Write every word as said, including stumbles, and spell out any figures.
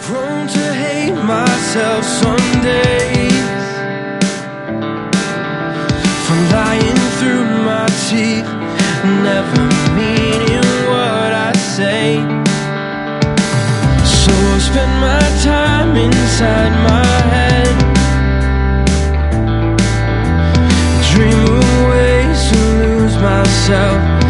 Prone to hate myself some days, for lying through my teeth, never meaning what I say. So I'll spend my time inside my head, dream of ways to lose myself.